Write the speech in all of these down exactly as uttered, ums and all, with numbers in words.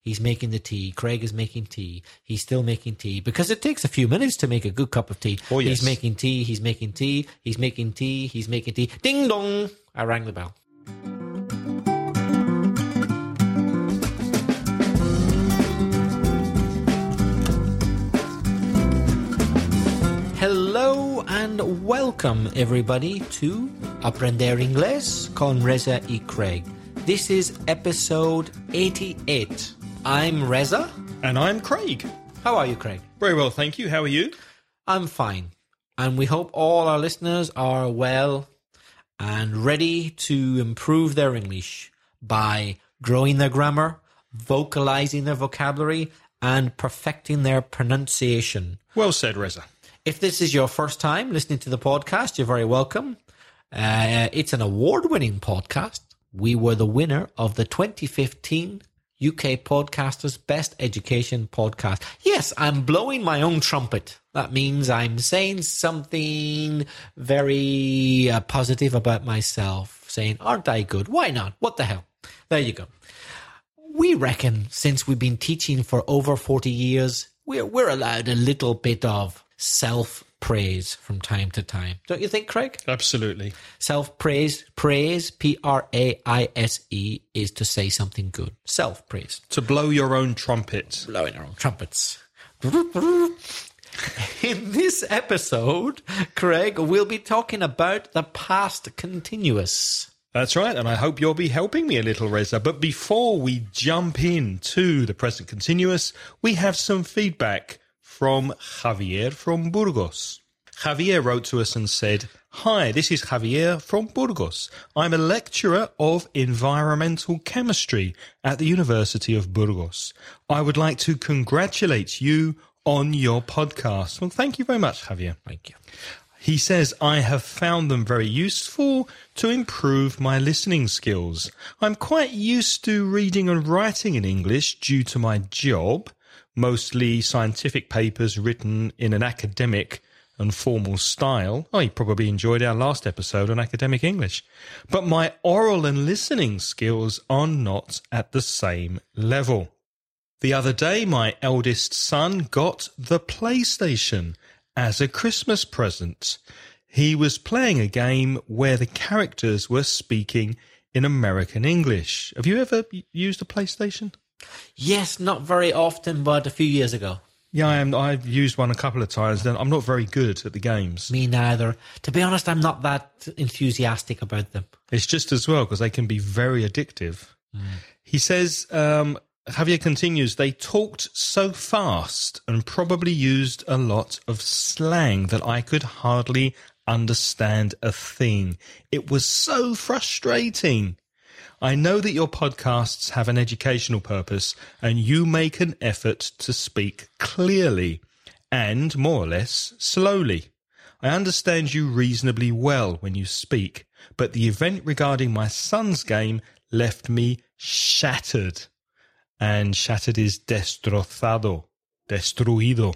He's making the tea. Craig is making tea. He's still making tea because it takes a few minutes to make a good cup of tea. Oh, yes. He's making tea. He's making tea. He's making tea. He's making tea. Ding dong. I rang the bell. Hello and welcome everybody to Aprender Inglés con Reza y Craig. This is episode eighty-eight. I'm Reza. And I'm Craig. How are you, Craig? Very well, thank you. How are you? I'm fine. And we hope all our listeners are well and ready to improve their English by growing their grammar, vocalizing their vocabulary, and perfecting their pronunciation. Well said, Reza. If this is your first time listening to the podcast, you're very welcome. Uh, it's an award-winning podcast. We were the winner of the twenty fifteen U K Podcasters Best Education Podcast. Yes, I'm blowing my own trumpet. That means I'm saying something very uh, positive about myself, saying, aren't I good? Why not? What the hell? There you go. We reckon since we've been teaching for over forty years, we're, we're allowed a little bit of self-praise from time to time. Don't you think, Craig? Absolutely. Self-praise, praise, P R A I S E, is to say something good. Self-praise. To blow your own trumpet. Blowing our own trumpets. In this episode, Craig, we'll be talking about the past continuous. That's right, and I hope you'll be helping me a little, Reza. But before we jump into the present continuous, we have some feedback from Javier from Burgos. Javier wrote to us and said, "Hi, this is Javier from Burgos. I'm a lecturer of environmental chemistry at the University of Burgos. I would like to congratulate you on your podcast." Well, thank you very much, Javier. Thank you. He says, "I have found them very useful to improve my listening skills. I'm quite used to reading and writing in English due to my job, mostly scientific papers written in an academic and formal style." Oh, you probably enjoyed our last episode on academic English. "But my oral and listening skills are not at the same level. The other day, my eldest son got the PlayStation as a Christmas present. He was playing a game where the characters were speaking in American English." Have you ever used a PlayStation? Yes, not very often, but a few years ago. Yeah, I am. I've used one a couple of times. Then I'm not very good at the games. Me neither. To be honest, I'm not that enthusiastic about them. It's just as well because they can be very addictive. Mm. He says, um, Javier continues, "They talked so fast and probably used a lot of slang that I could hardly understand a thing. It was so frustrating. I know that your podcasts have an educational purpose and you make an effort to speak clearly and, more or less, slowly. I understand you reasonably well when you speak, but the event regarding my son's game left me shattered." And shattered is destrozado, destruido.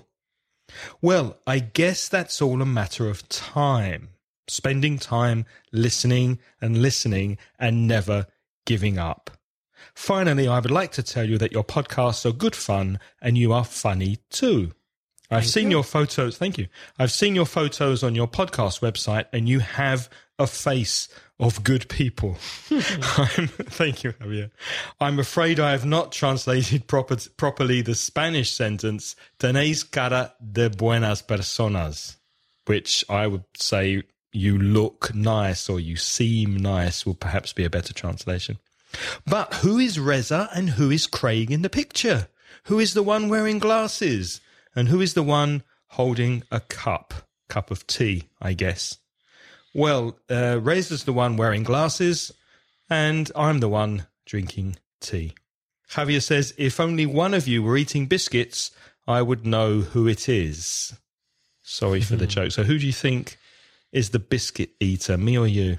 Well, I guess that's all a matter of time. Spending time listening and listening and never giving up. Finally, I would like to tell you that your podcasts are good fun and you are funny too. I've thank seen you. your photos. Thank you. I've seen your photos on your podcast website and you have a face of good people. I'm, thank you, Javier. I'm afraid I have not translated proper, properly the Spanish sentence, "Tenéis cara de buenas personas," which I would say "you look nice" or "you seem nice" will perhaps be a better translation. But who is Reza and who is Craig in the picture? Who is the one wearing glasses? And who is the one holding a cup? Cup of tea, I guess. Well, uh, Reza's the one wearing glasses, and I'm the one drinking tea. Javier says, "If only one of you were eating biscuits, I would know who it is." Sorry for the joke. So who do you think is the biscuit eater, me or you?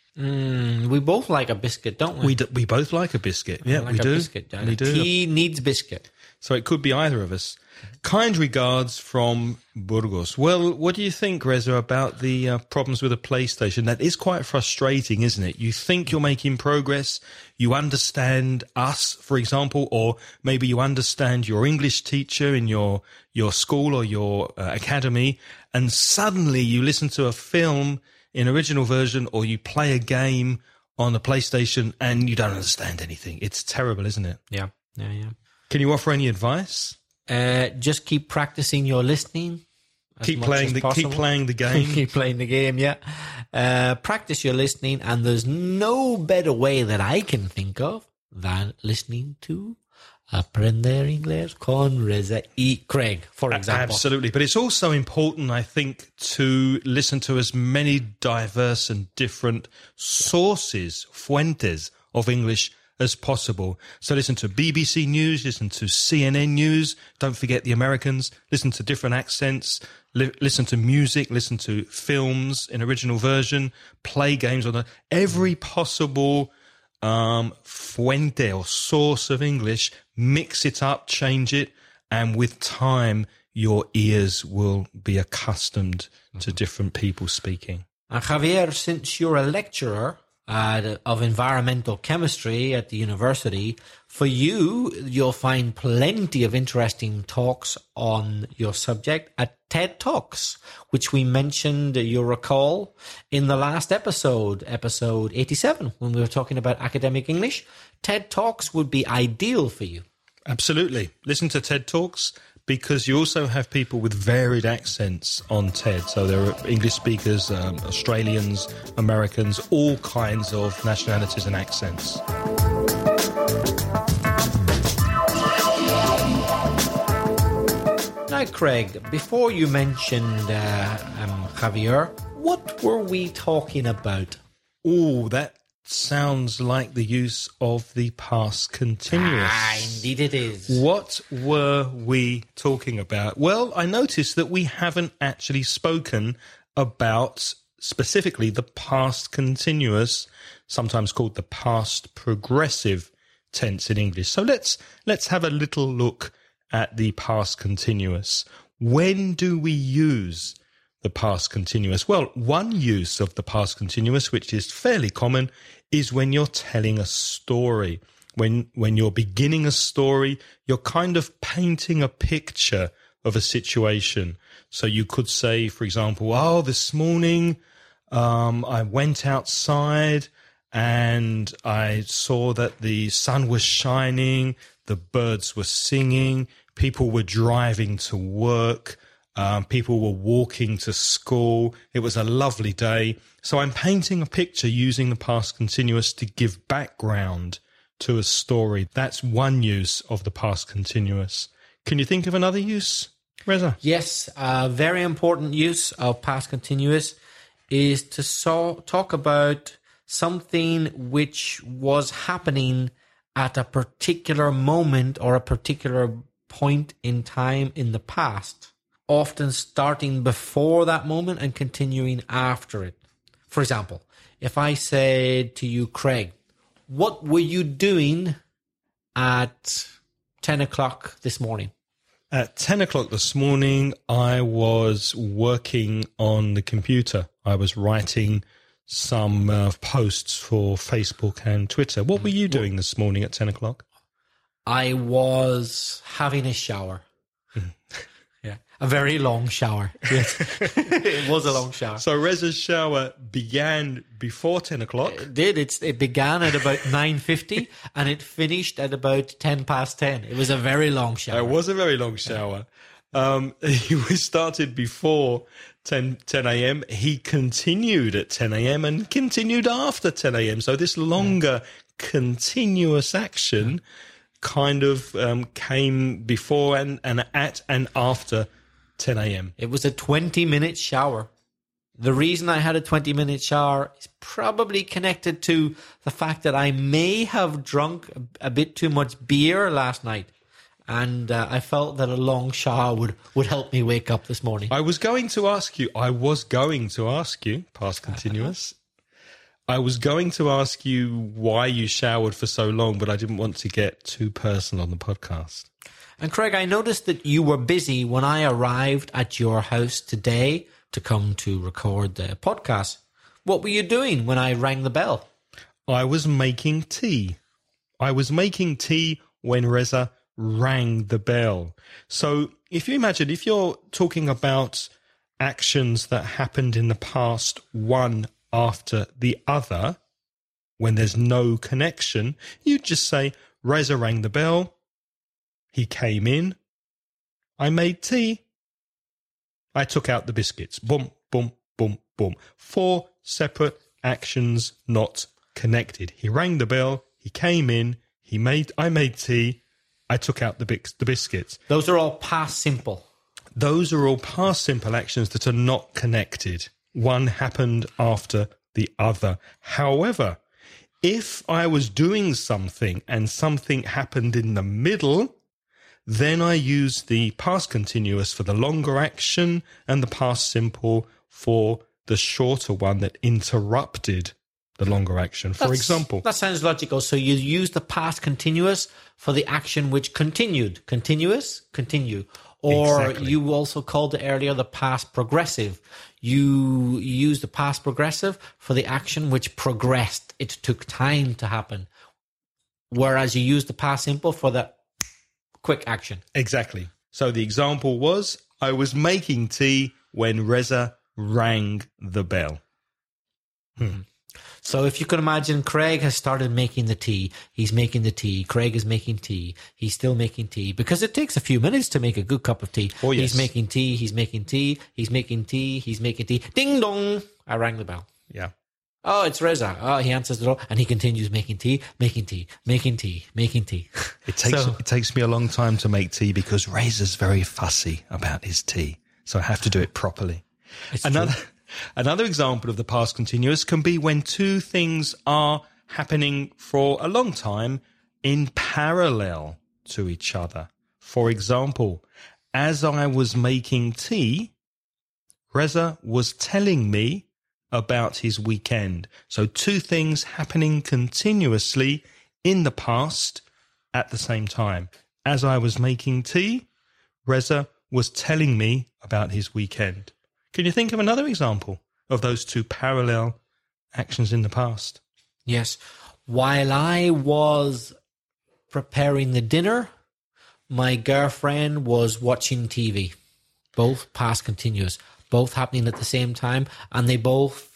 Mm, we both like a biscuit, don't we? We, do, we both like a biscuit. Yeah, like we a do. Biscuit, we do. Tea needs biscuit. So it could be either of us. Kind regards from Burgos. Well, what do you think, Reza, about the uh, problems with the PlayStation? That is quite frustrating, isn't it? You think you're making progress, you understand us, for example, or maybe you understand your English teacher in your, your school or your uh, academy, and suddenly you listen to a film in original version or you play a game on the PlayStation and you don't understand anything. It's terrible, isn't it? Yeah, yeah, yeah. Can you offer any advice? Uh, just keep practicing your listening. Keep playing the keep playing the game. keep playing the game. Yeah. Uh, practice your listening, and there's no better way that I can think of than listening to Aprender Inglés con Reza y Craig, for example. Absolutely, but it's also important, I think, to listen to as many diverse and different sources, fuentes of English as possible. So listen to B B C News, listen to C N N News, don't forget the Americans, listen to different accents, li- listen to music, listen to films in original version, play games on the, every possible um, fuente or source of English, mix it up, change it, and with time, your ears will be accustomed mm-hmm. to different people speaking. And Javier, since you're a lecturer, Uh, of environmental chemistry at the university, for you, you'll find plenty of interesting talks on your subject at TED Talks, which we mentioned, you'll recall, in the last episode, episode eighty-seven, when we were talking about academic English. TED Talks would be ideal for you. Absolutely. Listen to TED Talks, because you also have people with varied accents on TED. So there are English speakers, um, Australians, Americans, all kinds of nationalities and accents. Now, Craig, before you mentioned uh, um, Javier, what were we talking about? Oh, that sounds like the use of the past continuous. Ah, indeed it is. What were we talking about? Well, I noticed that we haven't actually spoken about specifically the past continuous, sometimes called the past progressive tense in English. So let's let's have a little look at the past continuous. When do we use the past continuous? Well, one use of the past continuous, which is fairly common, is when you're telling a story. When when you're beginning a story, you're kind of painting a picture of a situation. So you could say, for example, oh, this morning um, I went outside and I saw that the sun was shining, the birds were singing, people were driving to work, Um, people were walking to school. It was a lovely day. So I'm painting a picture using the past continuous to give background to a story. That's one use of the past continuous. Can you think of another use, Reza? Yes, a very important use of past continuous is to so- talk about something which was happening at a particular moment or a particular point in time in the past, often starting before that moment and continuing after it. For example, if I said to you, Craig, what were you doing at ten o'clock this morning? At ten o'clock this morning, I was working on the computer. I was writing some uh, posts for Facebook and Twitter. What were you doing this morning at ten o'clock? I was having a shower. Yeah, a very long shower. Yes. It was a long shower. So Reza's shower began before ten o'clock? It did. It's, it began at about nine fifty and it finished at about ten past ten. It was a very long shower. It was a very long shower. Um, he started before ten a.m. He continued at ten a.m. and continued after ten a.m. So this longer yeah. continuous action kind of um, came before and, and at and after ten a.m. It was a twenty-minute shower. The reason I had a twenty-minute shower is probably connected to the fact that I may have drunk a, a bit too much beer last night. And uh, I felt that a long shower would, would help me wake up this morning. I was going to ask you, I was going to ask you, past continuous, I was going to ask you why you showered for so long, but I didn't want to get too personal on the podcast. And Craig, I noticed that you were busy when I arrived at your house today to come to record the podcast. What were you doing when I rang the bell? I was making tea. I was making tea when Reza rang the bell. So if you imagine, if you're talking about actions that happened in the past, one after the other, when there's no connection, you just say, Reza rang the bell, he came in, I made tea, I took out the biscuits. Boom, boom, boom, boom. Four separate actions not connected. He rang the bell, he came in, he made, I made tea, I took out the, bis- the biscuits. Those are all past simple. Those are all past simple actions that are not connected. One happened after the other. However, if I was doing something and something happened in the middle, then I use the past continuous for the longer action and the past simple for the shorter one that interrupted the longer action. For That's, example, that sounds logical. So you use the past continuous for the action which continued. Continuous, continue. Or Exactly. you also called it earlier the past progressive. You use the past progressive for the action which progressed. It took time to happen. Whereas you use the past simple for the quick action. exactly. So the example was, I was making tea when Reza rang the bell. Hmm. So if you can imagine, Craig has started making the tea. He's making the tea. Craig is making tea. He's still making tea because it takes a few minutes to make a good cup of tea. Oh, yes. He's making tea. He's making tea. He's making tea. He's making tea. Ding dong. I rang the bell. Yeah. Oh, it's Reza. Oh, he answers the door and he continues making tea, making tea, making tea, making tea. It takes So- it takes me a long time to make tea because Reza's very fussy about his tea. So I have to do it properly. It's Another true. another example of the past continuous can be when two things are happening for a long time in parallel to each other. For example, as I was making tea, Reza was telling me about his weekend. So two things happening continuously in the past at the same time. As I was making tea, Reza was telling me about his weekend. Can you think of another example of those two parallel actions in the past? Yes. While I was preparing the dinner, my girlfriend was watching T V. Both past continuous, both happening at the same time, and they both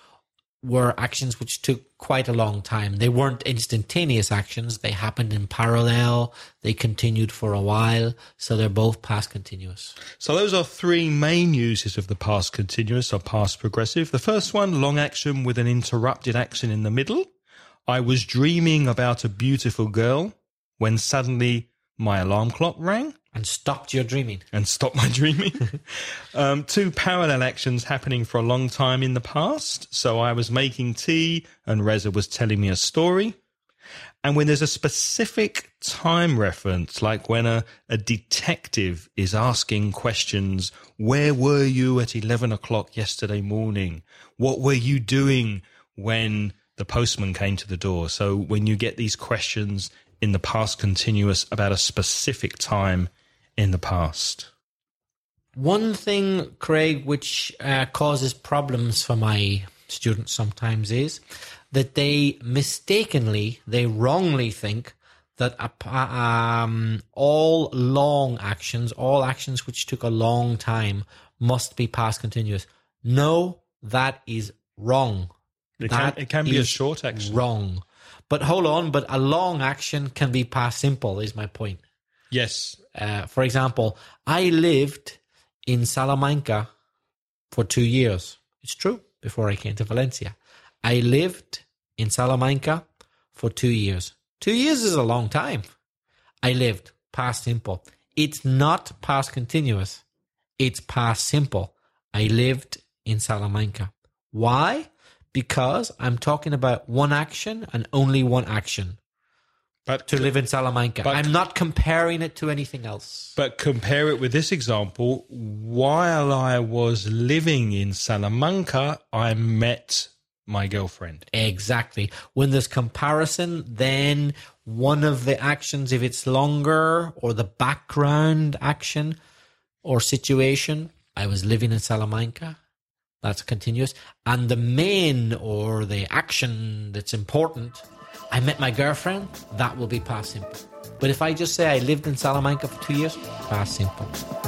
were actions which took quite a long time. They weren't instantaneous actions. They happened in parallel. They continued for a while. So they're both past continuous. So those are three main uses of the past continuous or past progressive. The first one, long action with an interrupted action in the middle. I was dreaming about a beautiful girl when suddenly my alarm clock rang And stopped your dreaming. and stopped my dreaming. um, two parallel actions happening for a long time in the past. So I was making tea and Reza was telling me a story. And when there's a specific time reference, like when a, a detective is asking questions, where were you at eleven o'clock yesterday morning? What were you doing when the postman came to the door? So when you get these questions in the past continuous about a specific time in the past. One thing, Craig, which uh, causes problems for my students sometimes is that they mistakenly, they wrongly think that a, um, all long actions, all actions which took a long time must be past continuous. No, that is wrong. It can, That it can be a is short action. Wrong. But hold on, but a long action can be past simple is my point. Yes. Uh, for example, I lived in Salamanca for two years. It's true, before I came to Valencia. I lived in Salamanca for two years. Two years is a long time. I lived, past simple. It's not past continuous. It's past simple. I lived in Salamanca. Why? Because I'm talking about one action and only one action. But To live in Salamanca. But- I'm not comparing it to anything else. But compare it with this example. While I was living in Salamanca, I met my girlfriend. Exactly. When there's comparison, then one of the actions, if it's longer, or the background action or situation, I was living in Salamanca, that's continuous. And the main or the action that's important, I met my girlfriend, that will be past simple. But if I just say I lived in Salamanca for two years, past simple.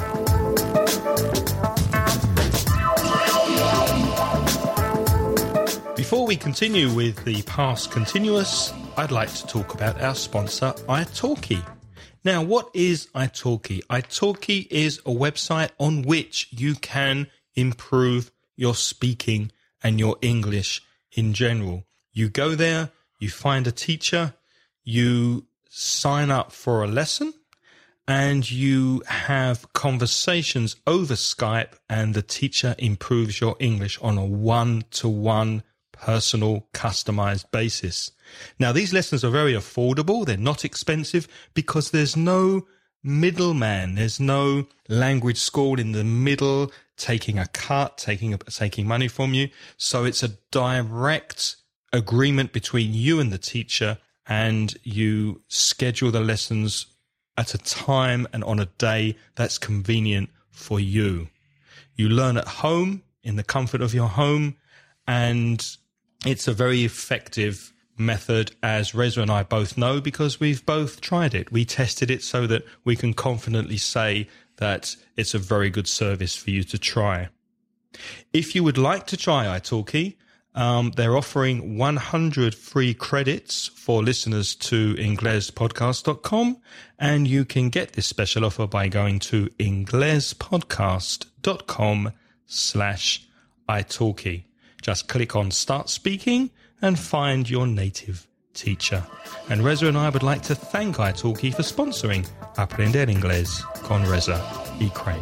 Before we continue with the past continuous, I'd like to talk about our sponsor, italki. Now, what is italki? italki is a website on which you can improve your speaking and your English in general. You go there, you find a teacher, you sign up for a lesson, and you have conversations over Skype, and the teacher improves your English on a one-to-one personal, customized basis. Now, these lessons are very affordable. They're not expensive because there's no middleman. There's no language school in the middle taking a cut, taking a, taking money from you. So it's a direct agreement between you and the teacher, and you schedule the lessons at a time and on a day that's convenient for you. You learn at home, in the comfort of your home, and it's a very effective method, as Reza and I both know, because we've both tried it. We tested it so that we can confidently say that it's a very good service for you to try. If you would like to try italki, um, they're offering one hundred free credits for listeners to ingles podcast dot com, and you can get this special offer by going to ingles podcast dot com slash italki. Just click on Start Speaking and find your native teacher. And Reza and I would like to thank italki for sponsoring Aprender Inglés con Reza y Craig.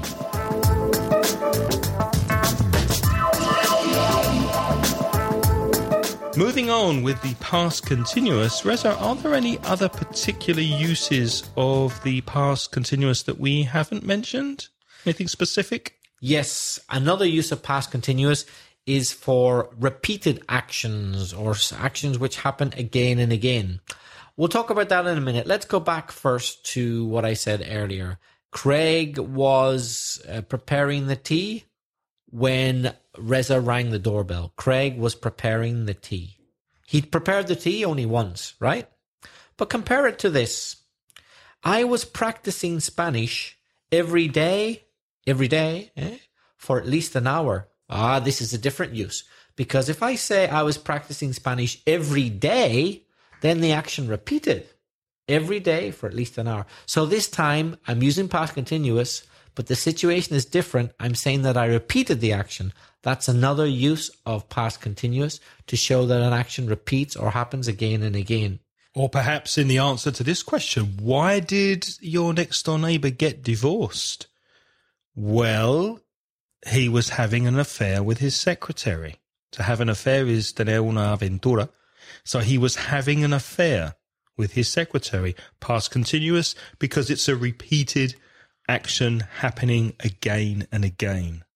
Moving on with the past continuous, Reza, are there any other particular uses of the past continuous that we haven't mentioned? Anything specific? Yes, another use of past continuous is for repeated actions or actions which happen again and again. We'll talk about that in a minute. Let's go back first to what I said earlier. Craig was uh, preparing the tea when Reza rang the doorbell. Craig was preparing the tea. He'd prepared the tea only once, right? But compare it to this. I was practicing Spanish every day, every day, eh, for at least an hour. Ah, this is a different use. Because if I say I was practicing Spanish every day, then the action repeated every day for at least an hour. So this time I'm using past continuous, but the situation is different. I'm saying that I repeated the action. That's another use of past continuous to show that an action repeats or happens again and again. Or perhaps in the answer to this question, why did your next door neighbor get divorced? Well, he was having an affair with his secretary. To have an affair is tener una aventura. So he was having an affair with his secretary. Past continuous because it's a repeated action happening again and again.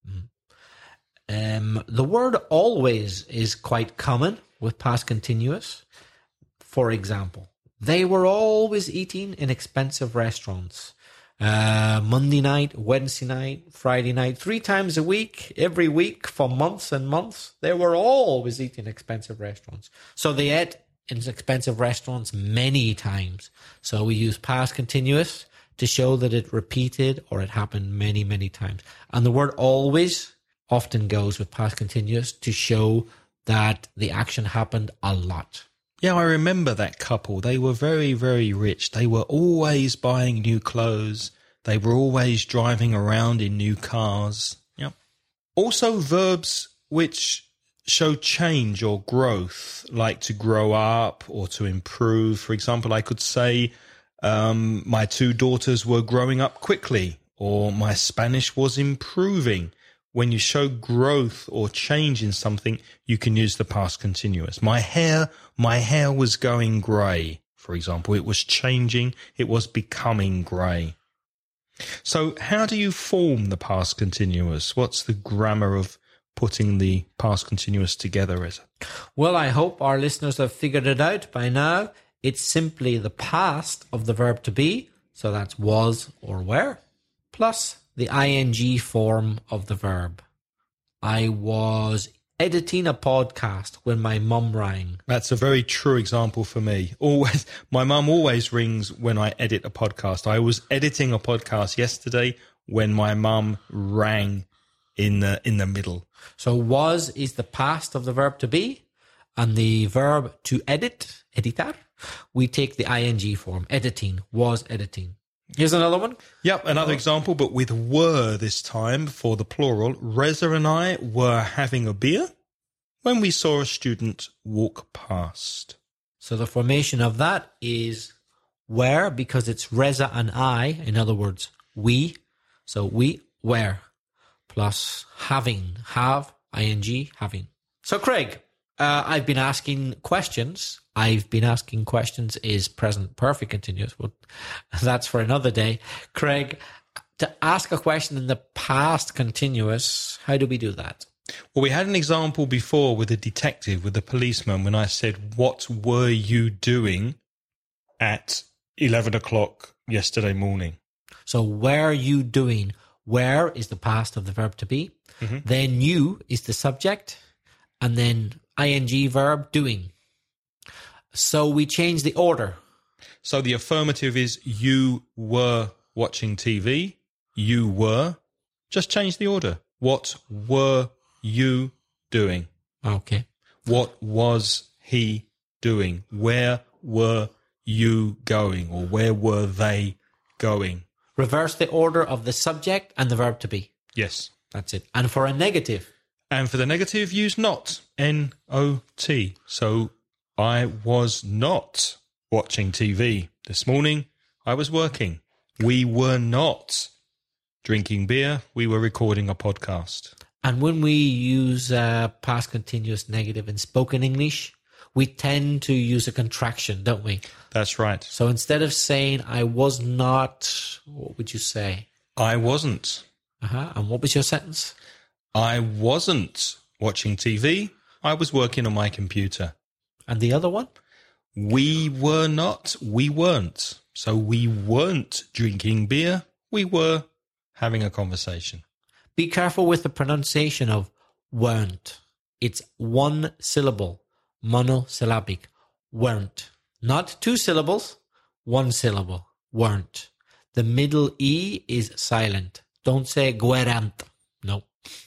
Um, the word always is quite common with past continuous. For example, they were always eating in expensive restaurants. Uh, Monday night, Wednesday night, Friday night, three times a week, every week for months and months. They were always eating expensive restaurants. So they ate in expensive restaurants many times. So we use past continuous to show that it repeated or it happened many, many times. And the word always often goes with past continuous to show that the action happened a lot. Yeah, I remember that couple. They were very, very rich. They were always buying new clothes. They were always driving around in new cars. Yep. Also, verbs which show change or growth, like to grow up or to improve. For example, I could say, um, my two daughters were growing up quickly, or my Spanish was improving. When you show growth or change in something, you can use the past continuous. My hair, my hair was going grey, for example. It was changing. It was becoming grey. So how do you form the past continuous? What's the grammar of putting the past continuous together, Reza? Well, I hope our listeners have figured it out by now. It's simply the past of the verb to be, so that's was or were, plus the ing form of the verb. I was editing a podcast when my mum rang. That's a very true example for me. Always, my mum always rings when I edit a podcast. I was editing a podcast yesterday when my mum rang in the in the middle. So was is the past of the verb to be, and the verb to edit, editar, we take the ing form, editing, was editing. Here's another one. Yep, another oh. example, but with were this time for the plural. Reza and I were having a beer when we saw a student walk past. So the formation of that is were, because it's Reza and I, in other words, we. So we were, plus having, have, ing, having. So Craig, uh, I've been asking questions. I've been asking questions is present perfect continuous. Well, that's for another day. Craig, to ask a question in the past continuous, how do we do that? Well, we had an example before with a detective, with a policeman, when I said, what were you doing at eleven o'clock yesterday morning? So were you doing? Were is the past of the verb to be. Mm-hmm. Then you is the subject. And then ing verb doing. So we change the order. So the affirmative is you were watching T V. You were. Just change the order. What were you doing? Okay. What was he doing? Where were you going? Or where were they going? Reverse the order of the subject and the verb to be. Yes. That's it. And for a negative? And for the negative, use not. N O T. So I was not watching T V this morning. I was working. We were not drinking beer. We were recording a podcast. And when we use uh, past continuous negative in spoken English, we tend to use a contraction, don't we? That's right. So instead of saying I was not, what would you say? I wasn't. Uh-huh. And what was your sentence? I wasn't watching T V. I was working on my computer. And the other one? We were not. We weren't. So we weren't drinking beer. We were having a conversation. Be careful with the pronunciation of weren't. It's one syllable, monosyllabic. Weren't. Not two syllables, one syllable. Weren't. The middle E is silent. Don't say guerant. No.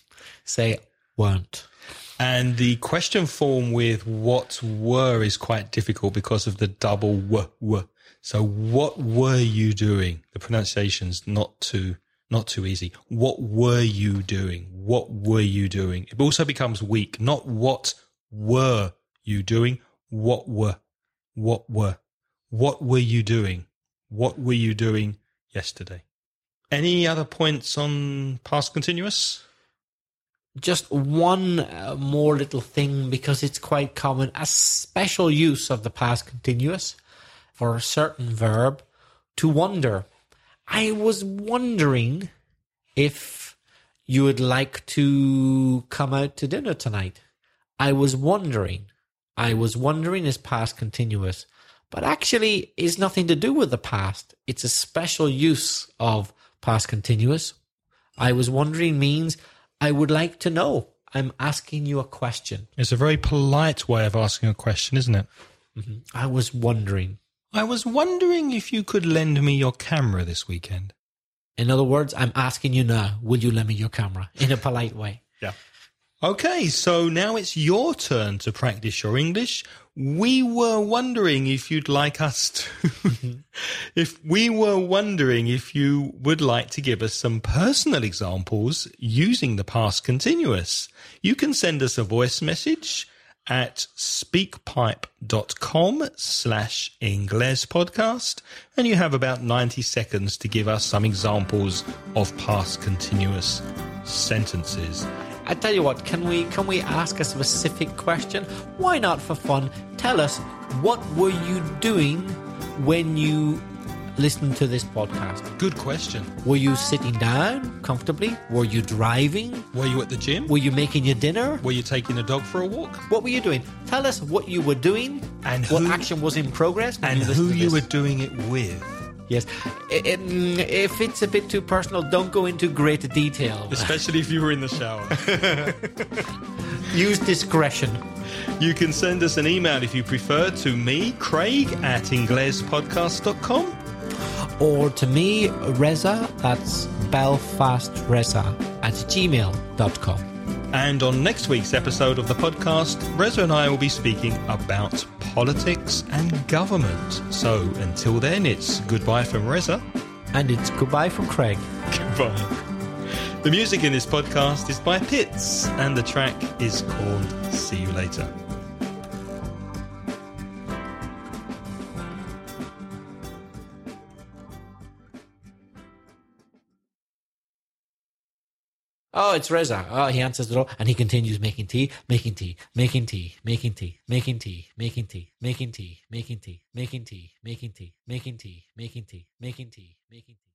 Say weren't. And the question form with what were is quite difficult because of the double w, w. So what were you doing? The pronunciation's not too, not too easy. What were you doing? What were you doing? It also becomes weak. Not what were you doing? What were? What were? What were you doing? What were you doing yesterday? Any other points on past continuous? Just one uh, more little thing, because it's quite common, a special use of the past continuous for a certain verb, to wonder. I was wondering if you would like to come out to dinner tonight. I was wondering. I was wondering is past continuous, but actually is nothing to do with the past. It's a special use of past continuous. I was wondering means I would like to know. I'm asking you a question. It's a very polite way of asking a question, isn't it? Mm-hmm. I was wondering. I was wondering if you could lend me your camera this weekend. In other words, I'm asking you now, will you lend me your camera? In a polite way. Yeah. Okay, so now it's your turn to practice your English. We were wondering if you'd like us to... if we were wondering if you would like to give us some personal examples using the past continuous. You can send us a voice message at speakpipe.com slash Ingles podcast, and you have about ninety seconds to give us some examples of past continuous sentences. I tell you what, can we can we ask a specific question? Why not for fun? Tell us, what were you doing when you listening to this podcast? Good question. Were you sitting down comfortably? Were you driving? Were you at the gym? Were you making your dinner? Were you taking a dog for a walk? What were you doing? Tell us what you were doing And what who- action was in progress when And you listened who to you this. were doing it with. Yes. I- I- mm, If it's a bit too personal, don't go into great detail. Especially if you were in the shower. Use discretion. You can send us an email if you prefer to me, Craig, at inglespodcast dot com. Or to me, Reza, that's belfastreza at gmail dot com. And on next week's episode of the podcast, Reza and I will be speaking about politics and government. So until then, it's goodbye from Reza. And it's goodbye from Craig. Goodbye. The music in this podcast is by Pitts, and the track is called See You Later. Oh, it's Reza. Oh, he answers the door and he continues making tea, making tea, making tea, making tea, making tea, making tea, making tea, making tea, making tea, making tea, making tea, making tea, making tea, making tea.